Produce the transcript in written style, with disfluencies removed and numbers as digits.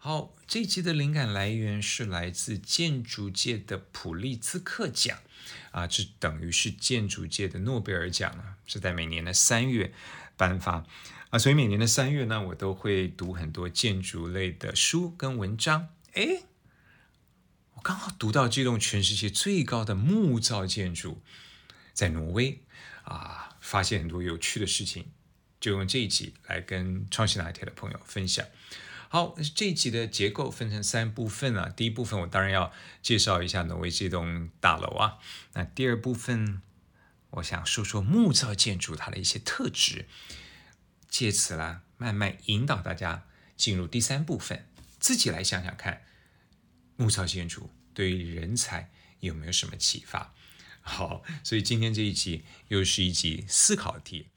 好，这一集的灵感来源是来自建筑界的普利兹克奖这等于是建筑界的诺贝尔奖啊，是在每年的3月颁发所以每年的3月呢，我都会读很多建筑类的书跟文章。我刚好读到这栋全世界最高的木造建筑在挪威发现很多有趣的事情，就用这一集来跟创新拿铁的朋友分享。好，这一集的结构分成3部分第一部分我当然要介绍一下挪威这栋大楼那第二部分我想说说木造建筑它的一些特质，借此慢慢引导大家进入第3部分，自己来想想看木造建筑对于人才有没有什么启发。好，所以今天这一集又是一集思考题。